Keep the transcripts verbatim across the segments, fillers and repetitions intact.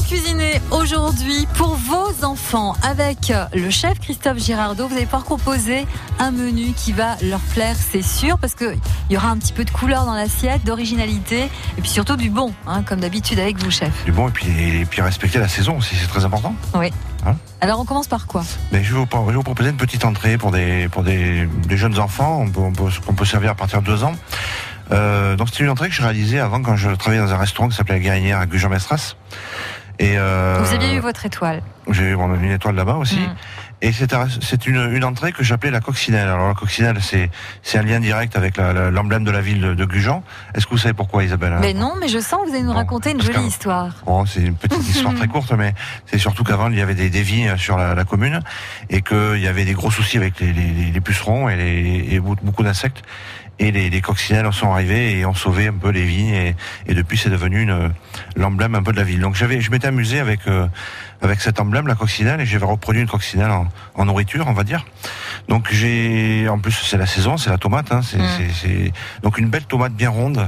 cuisiner aujourd'hui pour vos enfants avec le chef Christophe Girardot. Vous allez pouvoir composer un menu qui va leur plaire, c'est sûr, parce qu'il y aura un petit peu de couleur dans l'assiette, d'originalité, et puis surtout du bon, hein, comme d'habitude avec vous, chef. Du bon, et puis, et puis respecter la saison aussi, c'est très important. Oui. Hein? Alors on commence par quoi? Mais je, vais vous, je vais vous proposer une petite entrée pour des, pour des, des jeunes enfants, on peut, on peut, qu'on peut servir à partir de deux ans. Euh, donc c'était une entrée que j'ai réalisée avant quand je travaillais dans un restaurant qui s'appelait La Guérinière à Gujan-Mestras. Et euh, vous aviez eu votre étoile. J'ai eu une étoile là-bas aussi. Mmh. Et c'est, c'est une, une entrée que j'appelais la coccinelle. Alors la coccinelle, c'est, c'est un lien direct avec la, la, l'emblème de la ville de, de Gujan. Est-ce que vous savez pourquoi, Isabelle? Mais non, mais je sens que vous allez nous bon, raconter une jolie histoire. Oh, c'est une petite histoire très courte, mais c'est surtout qu'avant il y avait des, des vignes sur la, la commune et qu'il y avait des gros soucis avec les, les, les pucerons et, les, et beaucoup d'insectes. Et les, les coccinelles sont arrivées et ont sauvé un peu les vignes et, et depuis c'est devenu une, l'emblème un peu de la ville. Donc j'avais, je m'étais amusé avec euh, avec cet emblème, la coccinelle, et j'avais reproduit une coccinelle en, en nourriture, on va dire. Donc j'ai, en plus c'est la saison, c'est la tomate, hein, c'est, mmh. c'est, c'est donc une belle tomate bien ronde.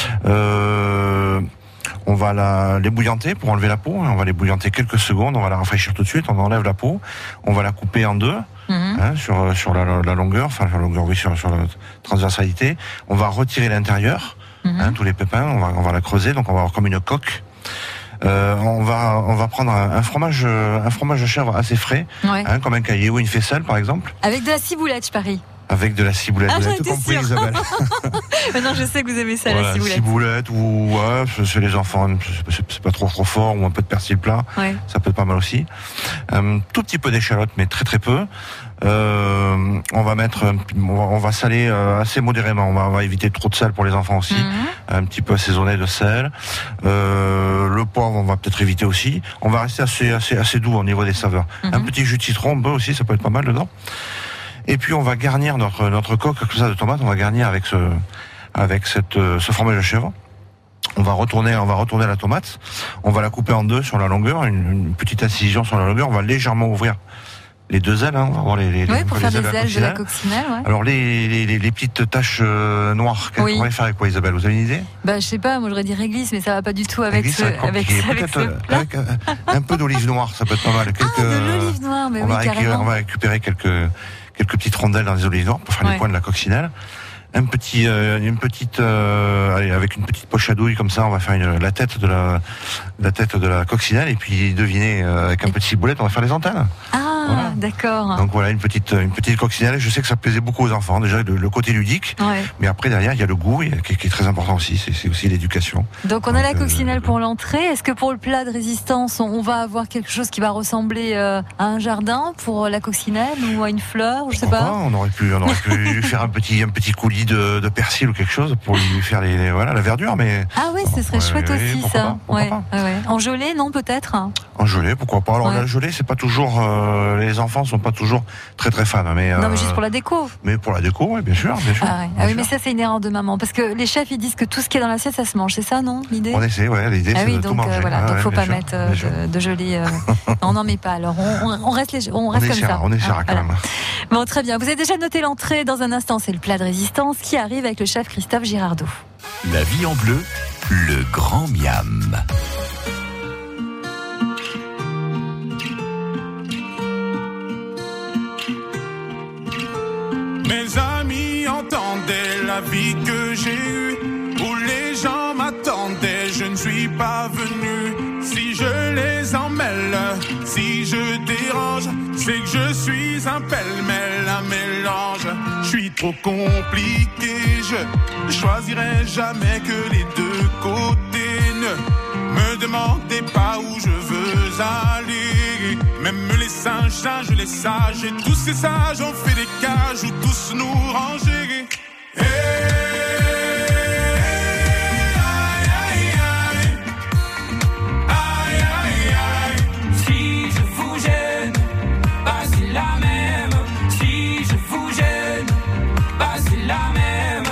Euh, On va la, les bouillanter pour enlever la peau. On va les bouillanter quelques secondes. On va la rafraîchir tout de suite. On enlève la peau. On va la couper en deux, mmh. hein, sur sur la, la longueur, enfin sur la longueur, oui, sur sur la transversalité. On va retirer l'intérieur, mmh. hein, tous les pépins. On va on va la creuser. Donc on va avoir comme une coque. Euh, on va on va prendre un, un fromage un fromage de chèvre assez frais, ouais. hein, comme un caillé ou une faisselle par exemple. Avec de la ciboulette, je parie. Avec de la ciboulette, ah, vous avez tout compris, Isabelle. Non, je sais que vous aimez ça, voilà, la ciboulette. Ciboulette ou ouais, c'est les enfants, c'est, c'est pas trop trop fort, ou un peu de persil plat, ouais. ça peut être pas mal aussi. Un tout petit peu d'échalote, mais très très peu. Euh, on va mettre, on va, on va saler euh, assez modérément. On va, on va éviter trop de sel pour les enfants aussi. Mm-hmm. Un petit peu assaisonné de sel. Euh, le poivre, on va peut-être éviter aussi. On va rester assez assez assez doux au niveau des saveurs. Mm-hmm. Un petit jus de citron, peu aussi, ça peut être pas mal dedans. Et puis on va garnir notre notre coque comme ça de tomate. On va garnir avec ce avec cette ce fromage de chèvre. On va retourner on va retourner la tomate. On va la couper en deux sur la longueur, une, une petite incision sur la longueur. On va légèrement ouvrir les deux ailes. Hein. On va voir les, les oui, pour les faire les ailes, ailes de la coccinelle. Ouais. Alors les, les les les petites taches euh, noires. Oui. On va les faire avec quoi, Isabelle? Vous avez une idée? Bah je sais pas. Moi j'aurais dit réglisse, mais ça va pas du tout avec réglisse, ce avec, ce, avec ce plat. Avec un, un peu d'olive noire, ça peut être pas mal. Quelques, ah, de l'olive noire, mais on oui, va récupérer, carrément. On va récupérer quelques quelques petites rondelles dans les olives noires pour faire ouais. les coins de la coccinelle. Un petit, euh, une petite, euh, allez, avec une petite poche à douille comme ça, on va faire une, la tête de la, la tête de la coccinelle et puis devinez euh, avec un petit ciboulette, on va faire les antennes. Ah, voilà. D'accord. Donc voilà une petite, une petite coccinelle. Je sais que ça plaisait beaucoup aux enfants. Déjà le, le côté ludique, ouais. mais après derrière il y a le goût et, qui, qui est très important aussi. C'est, c'est aussi l'éducation. Donc on Donc, a la coccinelle euh, pour l'entrée. Est-ce que pour le plat de résistance, on, on va avoir quelque chose qui va ressembler euh, à un jardin pour la coccinelle ou à une fleur, je sais pas. pas on aurait pu, on aurait pu lui faire un petit, un petit coulis de, de persil ou quelque chose pour lui faire les, les voilà la verdure. Mais ah oui, ce serait chouette ouais, aussi ça. Pas, ouais, pas. Ouais. En gelée, non peut-être. En gelée, pourquoi pas. Alors ouais. la gelée, c'est pas toujours. Euh, les enfants sont pas toujours très très fans, mais. Euh, non, mais juste pour la déco. Mais pour la déco, oui, bien sûr, bien sûr. Ah, ouais. bien ah oui, sûr. mais ça c'est une erreur de maman, parce que les chefs ils disent que tout ce qui est dans l'assiette ça se mange, c'est ça, non, l'idée? On essaie, ouais, l'idée ah c'est oui, de donc, tout manger. Euh, voilà, ah, donc ouais, faut pas sûr, mettre euh, de, de gelée. Euh... non, on n'en met pas. Alors on, on, on reste, les, on reste on comme essaiera, ça. On essaiera ah, quand voilà. même. Bon, très bien. Vous avez déjà noté l'entrée. Dans un instant, c'est le plat de résistance qui arrive avec le chef Christophe Girardot. La vie en bleu, le grand miam. Mes amis entendaient la vie que j'ai eue, où les gens m'attendaient, je ne suis pas venu. Si je les emmêle, si je dérange, c'est que je suis un pêle-mêle, un mélange. Je suis trop compliqué, je choisirai jamais que les deux côtés. Ne me demandez pas où je veux aller. Même les singes, singes, les sages, et tous ces sages ont fait des cages où tous nous ranger. Hey, aïe, aïe, aïe. Aïe, aïe, aïe. Si je vous gêne, bah c'est la même. Si je vous gêne, bah c'est la même.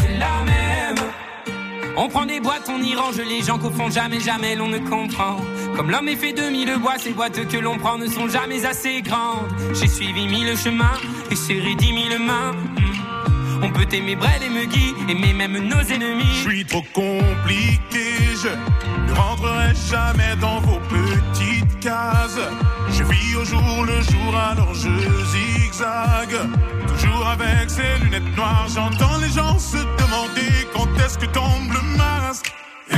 On prend des boîtes, on y range les gens qu'au fond jamais, jamais l'on ne comprend. Comme l'homme est fait de mille bois, ces boîtes que l'on prend ne sont jamais assez grandes. J'ai suivi mille chemins et serré dix mille mains. On peut aimer Brel et Megui, aimer même nos ennemis. Je suis trop compliqué, je ne rentrerai jamais dans vos petites cases. Je vis au jour le jour, alors je zigzague. Toujours avec ces lunettes noires, j'entends les gens se demander quand est-ce que tombe le masque. Hey,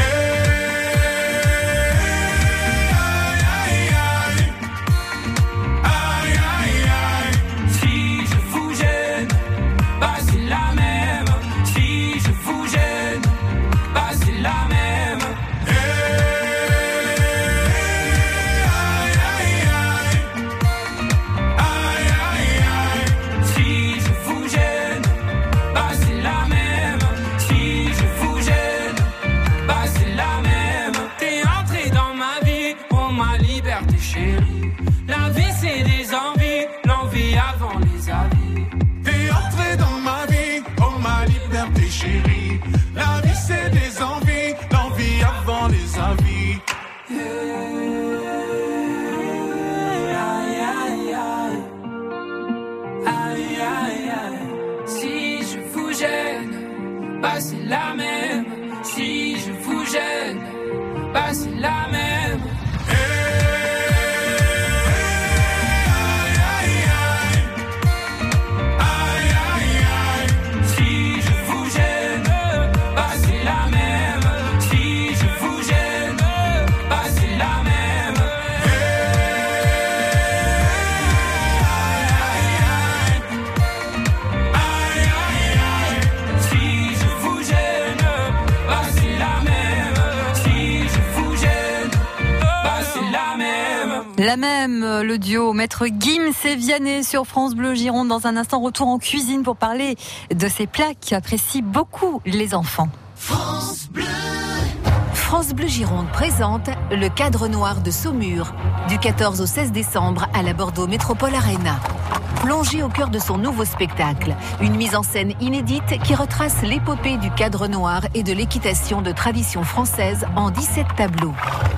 aïe, aïe, aïe, aïe, aïe. Si je vous gêne, bah c'est la même. Si je vous gêne, bah c'est la même. La vie c'est des envies, l'envie avant les avis. T'es entré dans ma vie, oh ma liberté chérie. La vie c'est des envies, l'envie avant les avis. Aïe aïe aïe, aïe aïe aïe. Si je vous gêne, bah c'est la même. Si je vous gêne, bah c'est la même. La même, le duo Maître Gims et Vianney sur France Bleu Gironde. Dans un instant, retour en cuisine pour parler de ces plats qui apprécient beaucoup les enfants. France Bleu. France Bleu Gironde présente le Cadre Noir de Saumur du quatorze au seize décembre à la Bordeaux Métropole Arena. Plongez au cœur de son nouveau spectacle, une mise en scène inédite qui retrace l'épopée du Cadre Noir et de l'équitation de tradition française en dix-sept tableaux.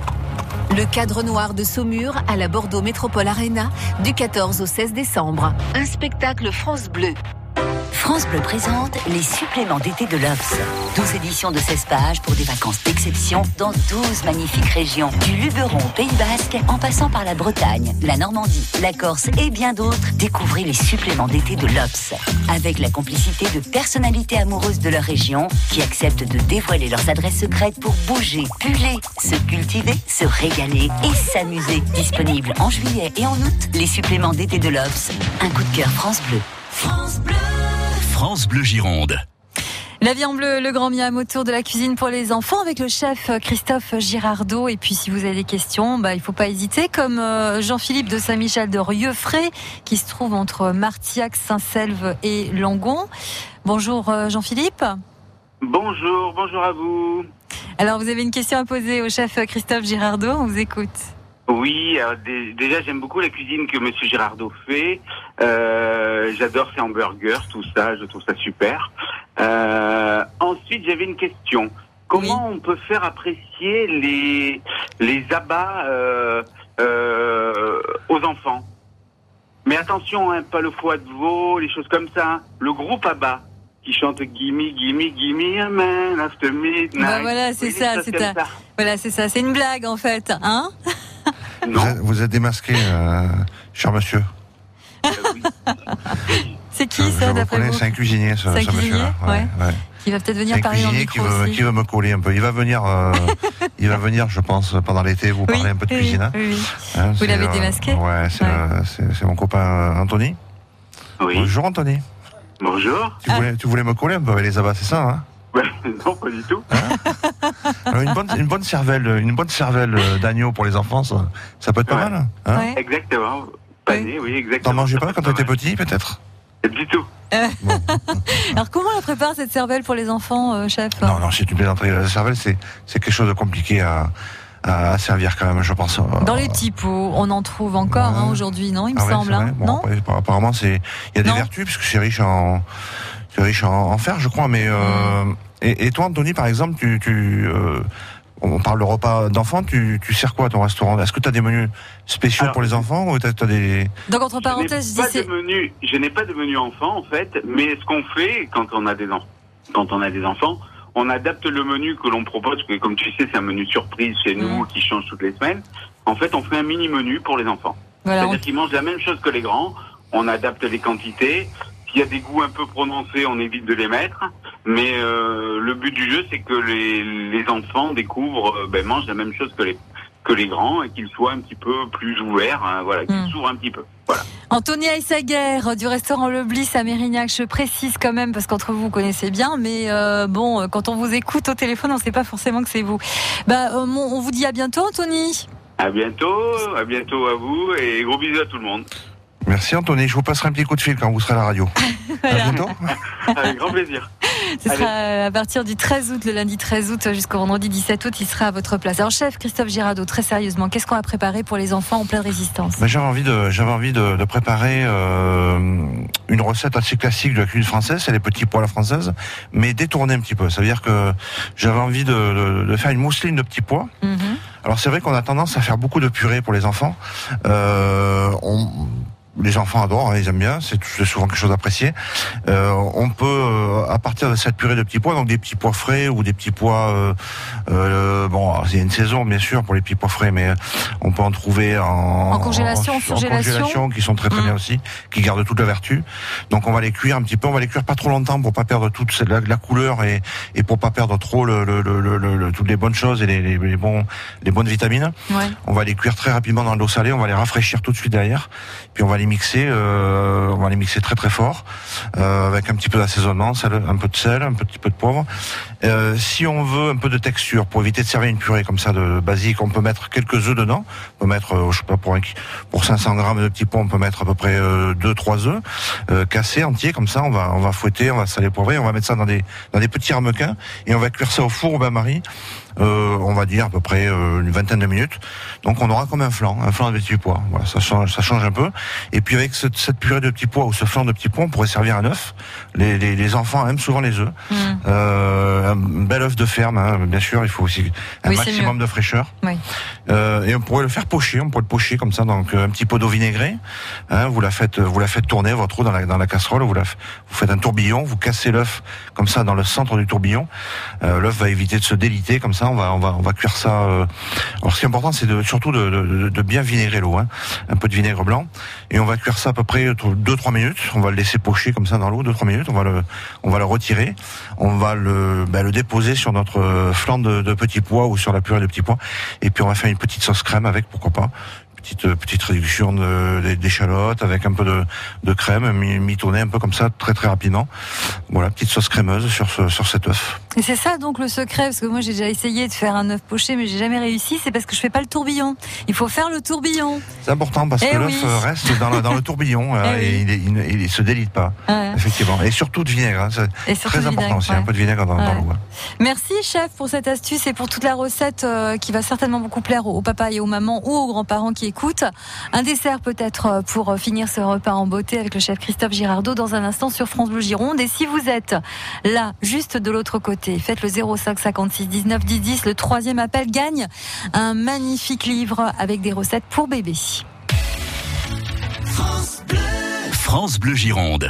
Le Cadre Noir de Saumur à la Bordeaux Métropole Arena du quatorze au seize décembre. Un spectacle France Bleu. France Bleu présente les suppléments d'été de l'O B S. douze éditions de seize pages pour des vacances d'exception dans douze magnifiques régions. Du Luberon au Pays Basque, en passant par la Bretagne, la Normandie, la Corse et bien d'autres, découvrez les suppléments d'été de l'O B S. Avec la complicité de personnalités amoureuses de leur région qui acceptent de dévoiler leurs adresses secrètes pour bouger, puller, se cultiver, se régaler et s'amuser. Disponible en juillet et en août, les suppléments d'été de l'O B S. Un coup de cœur France Bleu. France Bleu. France Bleu Gironde. La vie en bleu, le grand miam autour de la cuisine pour les enfants avec le chef Christophe Girardot. Et puis si vous avez des questions, bah, il ne faut pas hésiter, comme euh, Jean-Philippe de Saint-Michel de Rieuffray, qui se trouve entre Martillac, Saint-Selve et Langon. Bonjour euh, Jean-Philippe. Bonjour, bonjour à vous. Alors vous avez une question à poser au chef Christophe Girardot, on vous écoute. Oui, alors, d- déjà j'aime beaucoup la cuisine que Monsieur Girardot fait. Euh, j'adore ses hamburgers, tout ça, je trouve ça super. Euh, ensuite, j'avais une question. Comment oui. on peut faire apprécier les les abats euh, euh, aux enfants? Mais attention, hein, pas le foie de veau, les choses comme ça. Hein. Le groupe ABBA qui chante Gimme, Gimme, Gimme a man after midnight. Bah voilà, c'est oui, ça, c'est un... ça. Voilà, c'est ça, c'est une blague en fait, hein? Non. Vous êtes, vous êtes démasqué, euh, cher monsieur. Euh, oui. C'est qui ça, d'après vous? C'est un cuisinier, ce, c'est un ce cuisinier, monsieur-là. Ouais, ouais. Qui va peut-être venir parler dans le micro qui veut, aussi. qui veut me coller un peu. Il va venir, euh, il va venir, je pense, pendant l'été, vous oui, parler un peu de oui, cuisine. Hein. Oui, oui. Hein, vous l'avez démasqué? Ouais, c'est, ouais. Euh, c'est, c'est mon copain euh, Anthony. Oui. Bonjour Anthony. Bonjour. Tu, ah. voulais, tu voulais me coller un peu avec les abats, c'est ça, hein? Non, pas du tout. Hein? Alors une bonne, une bonne cervelle, une bonne cervelle d'agneau pour les enfants, ça, ça peut être pas ouais. mal. Hein? Ouais. Exactement. Pané, oui. oui, exactement. T'en mangeais pas quand t'étais petit, peut-être? Du tout. Euh... Bon. Alors comment on la prépare cette cervelle pour les enfants, euh, chef? Non, non, c'est une plaisanterie. La cervelle, c'est, c'est quelque chose de compliqué à, à servir quand même, je pense. Dans les petits pots, on en trouve encore ouais. hein, aujourd'hui, non? Il me ah ouais, semble. Hein, bon, non après, apparemment, c'est, il y a des non. vertus puisque c'est riche en, c'est riche en, en fer, je crois. Mais euh, mmh. et, et toi, Anthony, par exemple, tu, tu, euh, on parle de repas d'enfants, tu, tu sers quoi à ton restaurant? Est-ce que tu as des menus spéciaux Alors, pour les enfants ou t'as, t'as des... Donc entre parenthèses, je, je, dis c'est... menu, je n'ai pas de menu enfant en fait, mais ce qu'on fait quand on a des enfants, quand on a des enfants, on adapte le menu que l'on propose, parce que comme tu sais, c'est un menu surprise chez nous mmh. qui change toutes les semaines. En fait, on fait un mini menu pour les enfants. Voilà, C'est-à-dire on... qu'ils mangent la même chose que les grands. On adapte les quantités. S'il y a des goûts un peu prononcés, on évite de les mettre. Mais euh, le but du jeu, c'est que les, les enfants découvrent, euh, ben, mangent la même chose que les que les grands et qu'ils soient un petit peu plus ouverts, hein, voilà, qu'ils mmh. s'ouvrent un petit peu. Voilà. Anthony Aissaguer du restaurant Le Bliss à Mérignac, je précise quand même parce qu'entre vous vous connaissez bien, mais euh, bon, quand on vous écoute au téléphone, on ne sait pas forcément que c'est vous. Bah, euh, on vous dit à bientôt, Anthony. À bientôt, à bientôt à vous et gros bisous à tout le monde. Merci Anthony, je vous passerai un petit coup de fil quand vous serez à la radio. Voilà. À bientôt. Avec grand plaisir. Ce Allez. sera à partir du treize août, le lundi treize août jusqu'au vendredi dix-sept août, il sera à votre place. Alors chef Christophe Girardeau, très sérieusement, qu'est-ce qu'on a préparé pour les enfants en pleine résistance? ben, J'avais envie de, j'avais envie de, de préparer euh, une recette assez classique de la cuisine française, c'est les petits pois à la française, mais détournée un petit peu. Ça veut dire que j'avais envie de, de, de faire une mousseline de petits pois. Mm-hmm. Alors c'est vrai qu'on a tendance à faire beaucoup de purée pour les enfants. Euh, on... Les enfants adorent, hein, ils aiment bien, c'est souvent quelque chose d'apprécié. Euh, on peut, euh, à partir de cette purée de petits pois, donc des petits pois frais ou des petits pois, euh, euh, bon, il y a une saison bien sûr pour les petits pois frais, mais on peut en trouver en, en congélation, en, en, en congélation, qui sont très très mmh. bien aussi, qui gardent toute la vertu. Donc on va les cuire un petit peu, on va les cuire pas trop longtemps pour pas perdre toute la, la couleur et, et pour pas perdre trop le, le, le, le, le, toutes les bonnes choses et les, les, les bons, les bonnes vitamines. Ouais. On va les cuire très rapidement dans l'eau salée, on va les rafraîchir tout de suite derrière, puis on va les mixer, euh, on va les mixer très très fort, euh, avec un petit peu d'assaisonnement, un peu de sel, un petit peu de poivre. Euh, si on veut un peu de texture, pour éviter de servir une purée comme ça de basique, on peut mettre quelques œufs dedans. On peut mettre, euh, je sais pas, pour, un, pour cinq cents grammes de petits pois, on peut mettre à peu près euh, deux trois œufs euh, cassés entiers comme ça. On va on va fouetter, on va saler, poivrer, on va mettre ça dans des dans des petits ramequins et on va cuire ça au four au bain-marie. Euh, on va dire à peu près euh, une vingtaine de minutes. Donc on aura comme un flan, un flan de petits pois. Voilà, ça change, ça change un peu. Et puis avec ce, cette purée de petits pois ou ce flan de petits pois, on pourrait servir un œuf. Les, les, les enfants aiment souvent les œufs. Mmh. Euh, un bel œuf de ferme, hein, bien sûr. Il faut aussi un oui, maximum de fraîcheur. Oui. Euh, et on pourrait le faire pocher. On pourrait le pocher comme ça, donc un petit pot d'eau vinaigrée. Hein, vous la faites, vous la faites tourner votre eau dans la, dans la casserole. Vous la, vous faites un tourbillon. Vous cassez l'œuf comme ça dans le centre du tourbillon. Euh, l'œuf va éviter de se déliter comme ça. On va, on va, on va cuire ça. Euh... Alors, ce qui est important, c'est de, surtout de, de, de bien vinaigrer l'eau, hein. Un peu de vinaigre blanc, et on va cuire ça à peu près deux trois minutes. On va le laisser pocher comme ça dans l'eau deux trois minutes. On va le, on va le retirer. On va le, ben, le déposer sur notre flan de, de petits pois ou sur la purée de petits pois, et puis on va faire une petite sauce crème avec, pourquoi pas. Petite, petite réduction de, d'échalotes avec un peu de, de crème, mitonnée un peu comme ça, très très rapidement. Voilà, petite sauce crémeuse sur ce, sur cet œuf. Et c'est ça donc le secret, parce que moi j'ai déjà essayé de faire un œuf poché, mais j'ai jamais réussi. C'est parce que je fais pas le tourbillon. Il faut faire le tourbillon. C'est important parce et que oui. l'œuf reste dans le, dans le tourbillon et, et oui. il, il, il se délite pas. Ouais. Effectivement. Et surtout de vinaigre, hein. C'est et très important vinaigre, aussi, ouais. Un peu de vinaigre dans, ouais. dans l'eau. Ouais. Merci chef pour cette astuce et pour toute la recette euh, qui va certainement beaucoup plaire aux, aux papas et aux mamans ou aux grands-parents qui écoute. Un dessert peut-être pour finir ce repas en beauté avec le chef Christophe Girardeau dans un instant sur France Bleu Gironde. Et si vous êtes là, juste de l'autre côté, faites le zéro cinq cinquante-six dix-neuf dix dix. Le troisième appel gagne un magnifique livre avec des recettes pour bébés. France Bleu, France Bleu Gironde.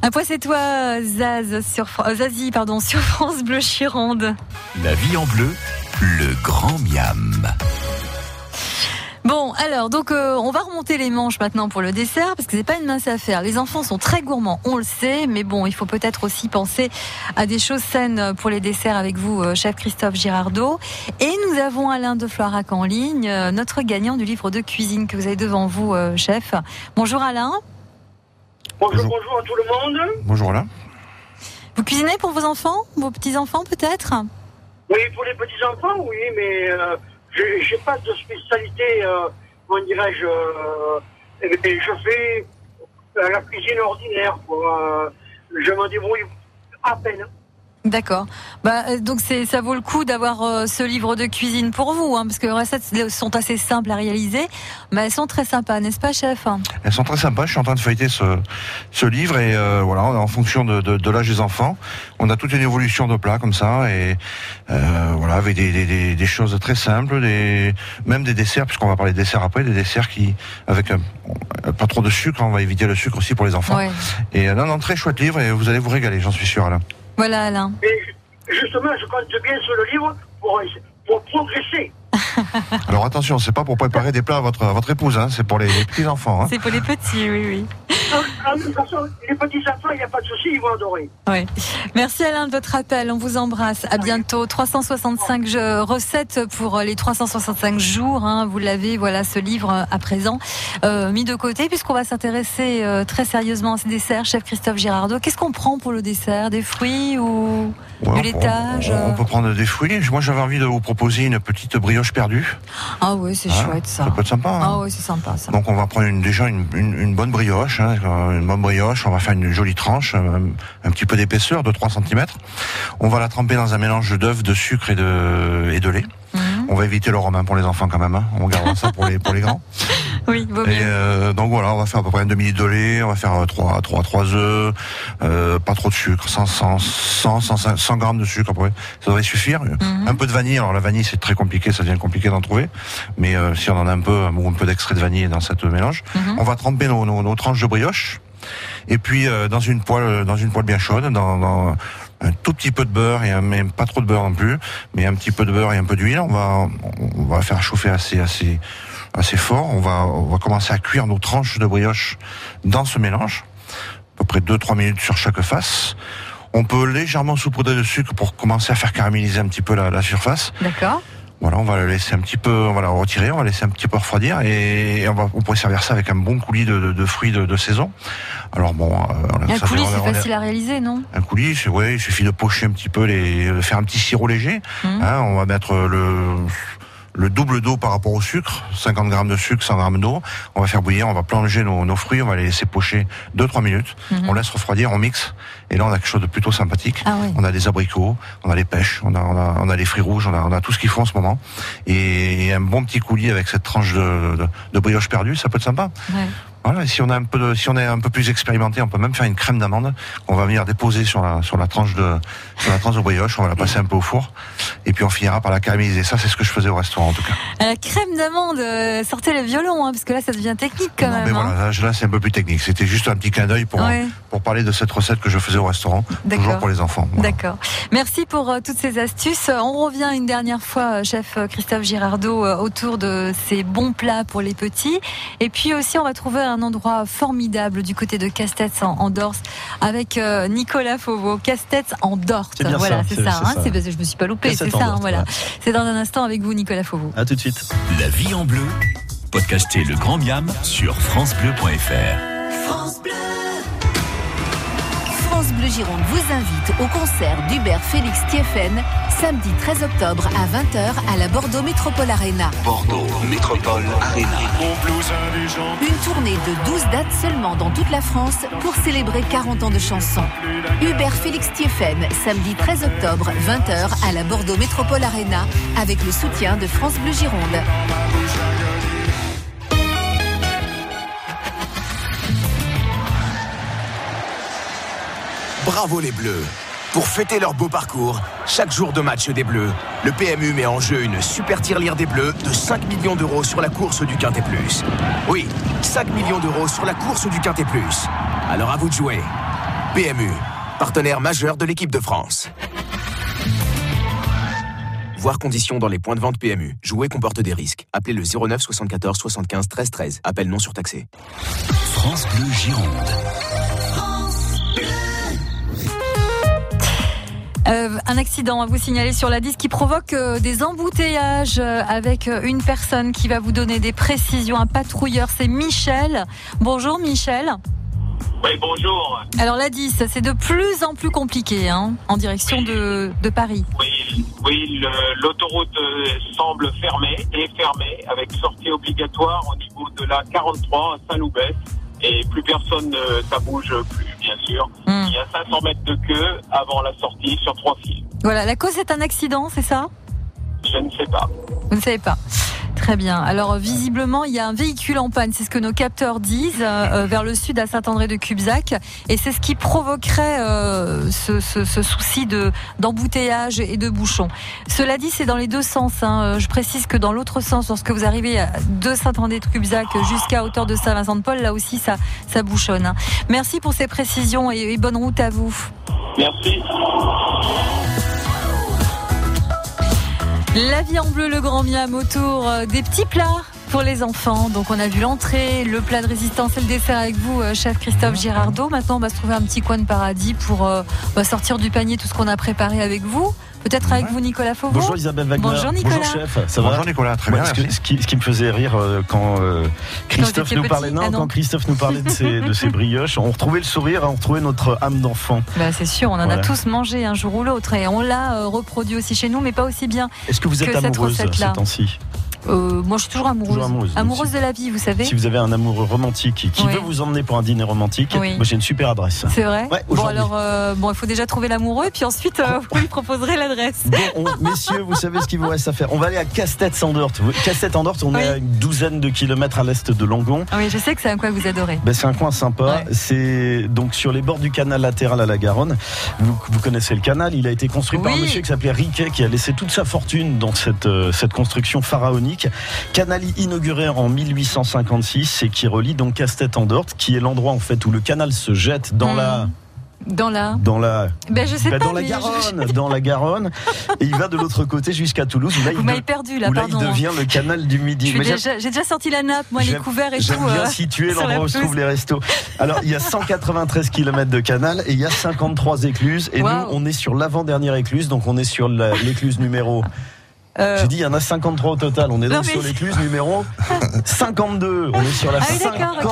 Un point c'est toi, Zaz, sur, Zazie, pardon, sur France Bleu Gironde. La vie en bleu, le grand miam. Bon, alors, donc, euh, on va remonter les manches maintenant pour le dessert, parce que c'est pas une mince affaire. Les enfants sont très gourmands, on le sait, mais bon, il faut peut-être aussi penser à des choses saines pour les desserts avec vous, euh, chef Christophe Girardot. Et nous avons Alain de Floirac en ligne, euh, notre gagnant du livre de cuisine que vous avez devant vous, euh, chef. Bonjour Alain. Bonjour, bonjour à tout le monde. Bonjour Alain. Vous cuisinez pour vos enfants, vos petits-enfants peut-être? Oui, pour les petits-enfants, oui, mais euh, je n'ai pas de spécialité, euh, comment dirais-je, euh, et je fais euh, la cuisine ordinaire, quoi. Euh, je me débrouille à peine. D'accord. Bah, donc c'est, ça vaut le coup d'avoir euh, ce livre de cuisine pour vous, hein, parce que les recettes sont assez simples à réaliser, mais elles sont très sympas, n'est-ce pas, chef? Elles sont très sympas. Je suis en train de feuilleter ce, ce livre et euh, voilà, en fonction de, de, de l'âge des enfants, on a toute une évolution de plats comme ça et euh, voilà, avec des, des, des choses très simples, des, même des desserts, puisqu'on va parler de desserts après, des desserts qui, avec un, pas trop de sucre, on va éviter le sucre aussi pour les enfants. Ouais. Et non, non, très chouette livre et vous allez vous régaler, j'en suis sûr, Alain. Voilà, Alain. Et justement, je compte bien sur le livre pour, pour progresser. Alors attention, c'est pas pour préparer des plats à votre, à votre épouse, hein, c'est pour les, les petits enfants. Hein. C'est pour les petits, oui, oui. De toute façon, les petits enfants, il n'y a pas de souci, ils vont adorer. Oui. Merci Alain de votre appel, on vous embrasse. À bientôt. trois cent soixante-cinq recettes pour les trois cent soixante-cinq jours. Hein, vous l'avez, voilà, ce livre à présent euh, mis de côté, puisqu'on va s'intéresser euh, très sérieusement à ces desserts. Chef Christophe Girardot, qu'est-ce qu'on prend pour le dessert? Des fruits ou ouais, du laitage? on, on peut prendre des fruits. Moi, j'avais envie de vous proposer une petite brioche perdue. Ah oui, c'est hein, chouette ça. Ça peut être sympa. Hein. Ah oui, c'est sympa ça. Donc on va prendre une, déjà une, une, une bonne brioche, hein, une bonne brioche. On va faire une jolie tranche, un, un petit peu d'épaisseur, de trois centimètres. On va la tremper dans un mélange d'œufs, de sucre et de, et de lait. Mmh. On va éviter le romain pour les enfants quand même. Hein. On gardera ça pour les, pour les grands. Oui, vaut mieux. Et euh, donc voilà, on va faire à peu près un demi litre de lait. On va faire trois, trois, trois œufs, euh, pas trop de sucre, cent, cent, cent, cent, cent grammes de sucre après. Ça devrait suffire. Mmh. Un peu de vanille. Alors la vanille c'est très compliqué, ça devient compliqué d'en trouver. Mais euh, si on en a un peu, ou un peu d'extrait de vanille dans cette mélange, mmh. on va tremper nos, nos, nos tranches de brioche. Et puis euh, dans une poêle, dans une poêle bien chaude, dans, dans un tout petit peu de beurre et un, mais pas trop de beurre non plus, mais un petit peu de beurre et un peu d'huile. On va, on va faire chauffer assez, assez, assez fort. On va, on va commencer à cuire nos tranches de brioche dans ce mélange, à peu près deux trois minutes sur chaque face. On peut légèrement saupoudrer de sucre pour commencer à faire caraméliser un petit peu la, la surface. D'accord. Voilà, on va le laisser un petit peu, on va la retirer, on va laisser un petit peu refroidir et on va, on pourrait servir ça avec un bon coulis de, de, de fruits de, de saison. Alors bon, euh, un ça coulis, fait, c'est facile a... à réaliser, non? Un coulis, c'est ouais, il suffit de pocher un petit peu les, de faire un petit sirop léger. Mmh. Hein, on va mettre le le double d'eau par rapport au sucre, cinquante grammes de sucre, cent grammes d'eau. On va faire bouillir, on va plonger nos, nos fruits, on va les laisser pocher deux trois minutes. Mm-hmm. On laisse refroidir, on mixe. Et là, on a quelque chose de plutôt sympathique. Ah oui. On a des abricots, on a les pêches, on a, on a, on a les fruits rouges, on a, on a tout ce qu'il faut en ce moment. Et, et un bon petit coulis avec cette tranche de, de, de brioche perdue, ça peut être sympa. Ouais. Voilà, et si on a un peu de, si on est un peu plus expérimenté, on peut même faire une crème d'amande qu'on va venir déposer sur la, sur la tranche de, sur la tranche de brioche. On va la passer un peu au four. Et puis on finira par la caraméliser. Ça, c'est ce que je faisais au restaurant, en tout cas. La crème d'amande, euh, sortez le violon, hein, parce que là, ça devient technique quand non, même. Mais hein. voilà, là, là, c'est un peu plus technique. C'était juste un petit clin d'œil pour, ouais. pour parler de cette recette que je faisais au restaurant. D'accord. Toujours pour les enfants. Voilà. D'accord. Merci pour euh, toutes ces astuces. On revient une dernière fois, chef Christophe Girardot, euh, autour de ces bons plats pour les petits. Et puis aussi, on va trouver un endroit formidable du côté de Castets en, en Dorse avec euh, Nicolas Fauveau. Castets en Dorse. C'est bien voilà, ça, c'est, c'est ça. ça. Hein, c'est, je me suis pas loupé. Castets c'est ça. Dorse, Hein, voilà. Ouais. C'est dans un instant avec vous, Nicolas Fauveau. À tout de suite. La vie en bleu. Podcastez le Grand Miam sur francebleu point f r. France Bleu. France Bleu Gironde vous invite au concert d'Hubert Félix Thieffen samedi treize octobre à vingt heures à la Bordeaux Métropole Arena. Bordeaux Métropole Arena. Une tournée de douze dates seulement dans toute la France pour célébrer quarante ans de chansons. Hubert Félix Thieffen, samedi treize octobre, vingt heures à la Bordeaux Métropole Arena avec le soutien de France Bleu Gironde. Bravo les Bleus! Pour fêter leur beau parcours, chaque jour de match des Bleus, le P M U met en jeu une super tirelire des Bleus de cinq millions d'euros sur la course du Quintet Plus. Oui, cinq millions d'euros sur la course du Quintet Plus. Alors à vous de jouer. P M U, partenaire majeur de l'équipe de France. Voir conditions dans les points de vente P M U. Jouer comporte des risques. Appelez le zéro neuf soixante-quatorze soixante-quinze treize treize. Appel non surtaxé. France Bleu Gironde. Euh, un accident à vous signaler sur la dix qui provoque euh, des embouteillages euh, avec euh, une personne qui va vous donner des précisions. Un patrouilleur, c'est Michel. Bonjour Michel. Oui, bonjour. Alors la dix, c'est de plus en plus compliqué hein, en direction oui. de, de Paris. Oui, oui le, l'autoroute euh, semble fermée, est fermée avec sortie obligatoire au niveau de la quarante-trois à Saint-Loubès. Et plus personne ne euh, ça bouge plus, bien sûr. Mmh. Il y a cinq cents mètres de queue avant la sortie sur trois fils. Voilà, la cause est un accident, c'est ça ? Je ne sais pas. Vous ne savez pas. Très bien. Alors visiblement, il y a un véhicule en panne, c'est ce que nos capteurs disent, euh, vers le sud à Saint-André-de-Cubzac, et c'est ce qui provoquerait euh, ce, ce, ce souci de d'embouteillage et de bouchons. Cela dit, c'est dans les deux sens. Hein. Je précise que dans l'autre sens, lorsque vous arrivez de Saint-André-de-Cubzac jusqu'à hauteur de Saint-Vincent-de-Paul, là aussi ça ça bouchonne. Hein. Merci pour ces précisions et, et bonne route à vous. Merci. La vie en bleu, le grand miam autour des petits plats pour les enfants. Donc on a vu l'entrée, le plat de résistance et le dessert avec vous, chef Christophe Girardot. Maintenant on va se trouver un petit coin de paradis pour euh, bah, sortir du panier tout ce qu'on a préparé avec vous. Peut-être avec vous Nicolas Fauveau. Bonjour Isabelle Wagner. Bonjour Nicolas. Bonjour chef. Ça Bonjour va Nicolas, très bien. Ouais, ce, que, ce, qui, ce qui me faisait rire euh, quand euh, Christophe quand nous petit, parlait, non, ah non. quand Christophe nous parlait de ses, de ses brioches, on retrouvait le sourire, on retrouvait notre âme d'enfant. Bah c'est sûr, on en voilà. a tous mangé un jour ou l'autre et on l'a euh, reproduit aussi chez nous, mais pas aussi bien. Est-ce que vous êtes que amoureuse cette ces temps-ci? Euh, moi je suis toujours amoureuse. Toujours amoureuse, amoureuse de la vie, vous savez. Si vous avez un amoureux romantique qui oui. veut vous emmener pour un dîner romantique, oui. moi j'ai une super adresse. C'est vrai. Ouais, bon alors, euh, bon il faut déjà trouver l'amoureux et puis ensuite euh, vous lui proposerez l'adresse. Bon, on, messieurs, vous savez ce qu'il vous reste à faire. On va aller à Castet-en-Dorte. Castet-en-Dorte, on oui. est à une douzaine de kilomètres à l'est de Langon. Oui, je sais que c'est un coin que vous adorez. Ben, c'est un coin sympa. Ouais. C'est donc sur les bords du canal latéral à la Garonne. Vous, vous connaissez le canal. Il a été construit oui. par un monsieur qui s'appelait Riquet, qui a laissé toute sa fortune dans cette, euh, cette construction pharaonique. Canal inauguré en mille huit cent cinquante-six et qui relie donc Castet-en-Dorte, qui est l'endroit en fait où le canal se jette dans mmh. la Dans la Dans la ben je sais ben pas, dans la Garonne, je... dans la Garonne, et il va de l'autre côté jusqu'à Toulouse. Où là, Vous il m'avez de... perdu là, où là, pardon. il devient le canal du Midi. Mais déjà, j'ai déjà sorti la nappe, moi les couverts et j'aime tout. J'aime bien euh, situer l'endroit où se trouvent les restos. Alors il y a cent quatre-vingt-treize kilomètres de canal et il y a cinquante-trois écluses. Et wow. nous, on est sur l'avant-dernière écluse, donc on est sur la, l'écluse numéro. Euh... J'ai dit il y en a cinquante-trois au total. On est donc non, mais... sur l'écluse numéro cinquante-deux. On est sur la ah oui, cinquante...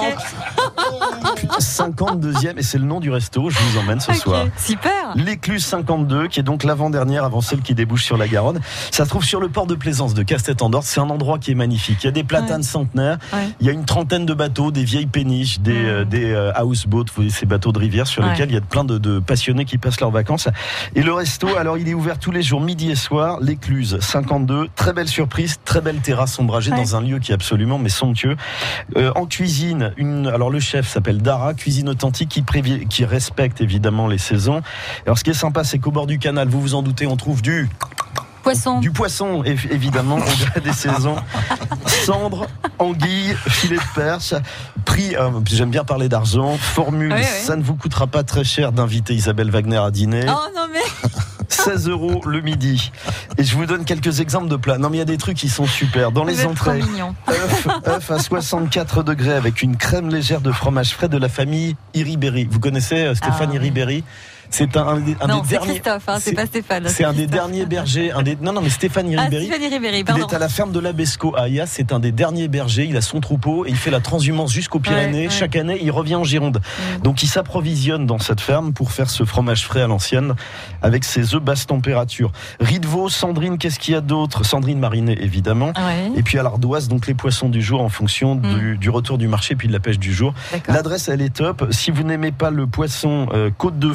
okay. cinquante-deuxième et c'est le nom du resto. Je vous emmène ce okay. soir. Super. L'écluse cinquante-deux qui est donc l'avant-dernière avant celle qui débouche sur la Garonne. Ça se trouve sur le port de plaisance de Castet-en-Dorte. C'est un endroit qui est magnifique. Il y a des platanes ouais. centenaires. Ouais. Il y a une trentaine de bateaux, des vieilles péniches, des, mmh. euh, des euh, houseboats, vous voyez, ces bateaux de rivière sur ouais. lesquels il y a plein de, de passionnés qui passent leurs vacances. Et le resto, alors il est ouvert tous les jours midi et soir. L'écluse cinquante-deux, très belle surprise, très belle terrasse ombragée ouais. dans un lieu qui est absolument mais somptueux. Euh, en cuisine, une, alors le chef s'appelle Dara, cuisine authentique qui, prévie, qui respecte évidemment les saisons. Alors ce qui est sympa, c'est qu'au bord du canal, vous vous en doutez, on trouve du poisson. Du poisson, évidemment, au gré des saisons. Cendres, anguilles, filets de perche. Prix, euh, j'aime bien parler d'argent. Formule, oui, oui. ça ne vous coûtera pas très cher d'inviter Isabelle Wagner à dîner. Oh non mais... seize euros le midi. Et je vous donne quelques exemples de plats. Non mais il y a des trucs qui sont super. Dans les entrées, œuf, œuf à soixante-quatre degrés avec une crème légère de fromage frais de la famille Iriberi. Vous connaissez euh, Stéphane ah, Iriberi oui. C'est un, un, des, un non, des c'est derniers. Christophe, hein, c'est, c'est pas Stéphane. C'est, c'est un des derniers bergers. Un des, non, non, mais Stéphane Iriberi. Ah, Stéphane Iriberi, pardon. Il est à la ferme de l'Abesco à Ayas. C'est un des derniers bergers. Il a son troupeau et il fait la transhumance jusqu'aux Pyrénées. Ouais, ouais. Chaque année, il revient en Gironde. Mmh. Donc, il s'approvisionne dans cette ferme pour faire ce fromage frais à l'ancienne avec ses œufs basse température. Riz de veau, Sandrine, qu'est-ce qu'il y a d'autre? Sandrine marinée, évidemment. Ouais. Et puis à l'ardoise, donc les poissons du jour en fonction mmh. du, du retour du marché puis de la pêche du jour. D'accord. L'adresse, elle est top. Si vous n'aimez pas le poisson, euh, côte de veau, Maurice,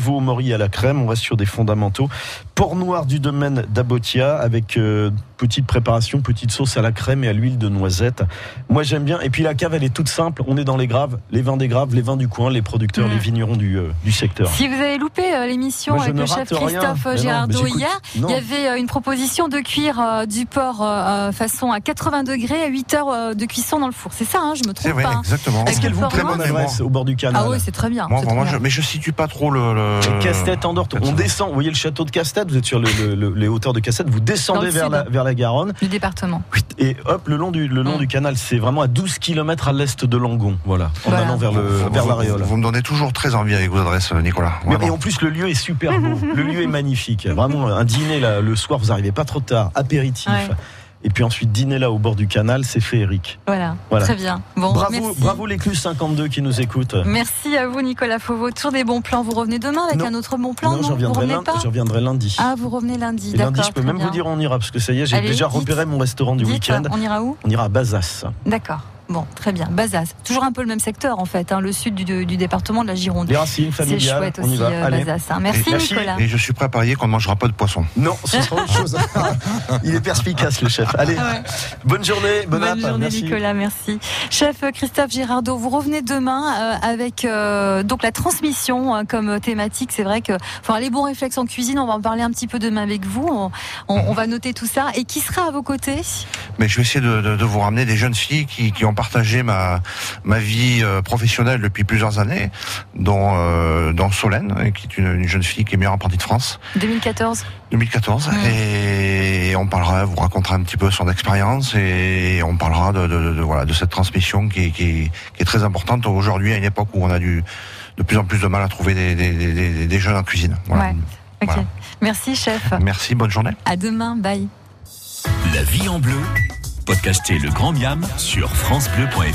riz à la crème, on reste sur des fondamentaux. Port noir du domaine d'Abotia avec euh, petite préparation, petite sauce à la crème et à l'huile de noisette. Moi j'aime bien. Et puis la cave elle est toute simple, on est dans les graves, les vins des graves, les vins du coin, les producteurs, mmh. les vignerons du, euh, du secteur. Si vous avez loupé euh, l'émission Moi, avec le chef Christophe rien. Girardot non, hier, non. il y avait euh, une proposition de cuire euh, du porc euh, façon à quatre-vingts degrés à huit heures euh, de cuisson dans le four. C'est ça, hein, je me trompe c'est vrai, pas. Exactement. Est-ce qu'elle vous plaît mon adresse au bord du canal? Ah oui, c'est très bien. Moi, c'est vraiment, très je, bien. mais je situe pas trop le. le... Castet en Dorte. On descend. Vous voyez le château de Castet. Vous êtes sur le, le, le, les hauteurs de Castet. Vous descendez vers la, vers la Garonne. Du département. Et hop, le long du, le long mmh. du canal, c'est vraiment à douze kilomètres à l'est de Langon. Voilà. En voilà. allant vers le, vous, vers vous, l'Aréole. Vous, vous me donnez toujours très envie avec vos adresses, Nicolas. Mais, et en plus, le lieu est super beau. Le lieu est magnifique. Vraiment, un dîner là, le soir, vous arrivez pas trop tard. Apéritif. Ouais. Et puis ensuite, dîner là au bord du canal, c'est féerique. Voilà, voilà. Très bien. Bon, bravo, merci. bravo l'écluse cinquante-deux qui nous écoute. Merci à vous, Nicolas Fauveau. Toujours des bons plans. Vous revenez demain avec non. un autre bon plan? Non, non je reviendrai, lundi, je reviendrai lundi. Ah, vous revenez lundi, et d'accord. Lundi, je peux même bien. vous dire où on ira, parce que ça y est, j'ai Allez, déjà dites, repéré mon restaurant du dites, week-end. On ira où? On ira à Bazas. D'accord. Bon, très bien. Bazas, toujours un peu le même secteur en fait, hein, le sud du, du département de la Gironde. Les racines familiales. C'est chouette aussi, on y va. euh, Bazas. Hein. Merci, et, Nicolas. Et je suis prêt à parier qu'on ne mangera pas de poisson. Non, ce sera autre chose. Il est perspicace le chef. Allez, ouais. bonne journée, bonne, bonne app, journée, merci. Nicolas. Merci. Chef Christophe Girardot, vous revenez demain euh, avec euh, donc la transmission hein, comme thématique. C'est vrai que, enfin, les bons réflexes en cuisine, on va en parler un petit peu demain avec vous. On, on, on va noter tout ça. Et qui sera à vos côtés? Mais je vais essayer de, de, de vous ramener des jeunes filles qui, qui ont partagé ma ma vie professionnelle depuis plusieurs années, dont, euh, dont Solène, qui est une, une jeune fille qui est meilleure apprentie de France. deux mille quatorze deux mille quatorze Mmh. Et on parlera, vous racontera un petit peu son expérience et on parlera de, de, de, de, voilà, de cette transmission qui est, qui, est, qui est très importante aujourd'hui à une époque où on a du, de plus en plus de mal à trouver des, des, des, des jeunes en cuisine. Voilà. Ouais. Okay. Voilà. Merci, chef. Merci, bonne journée. À demain, bye. La vie en bleu, podcastez le Grand Miam sur francebleu point f r.